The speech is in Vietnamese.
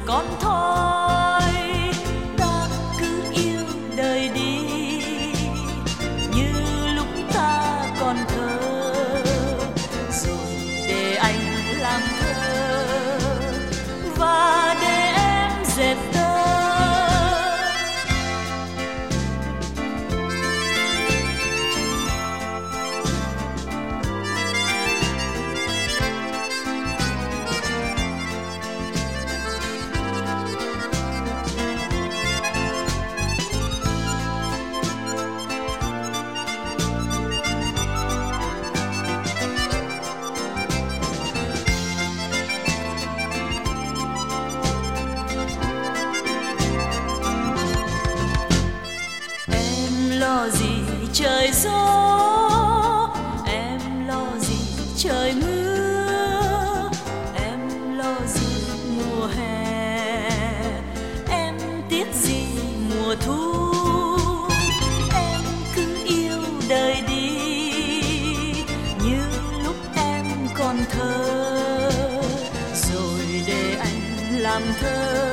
con thôi. Ta cứ yêu đời đi như lúc ta còn thơ, rồi để anh làm thơ và để em dệt tơ. Lo gì trời gió, em lo gì trời mưa, em lo gì mùa hè, em tiếc gì mùa thu. Em cứ yêu đời đi như lúc em còn thơ, rồi để anh làm thơ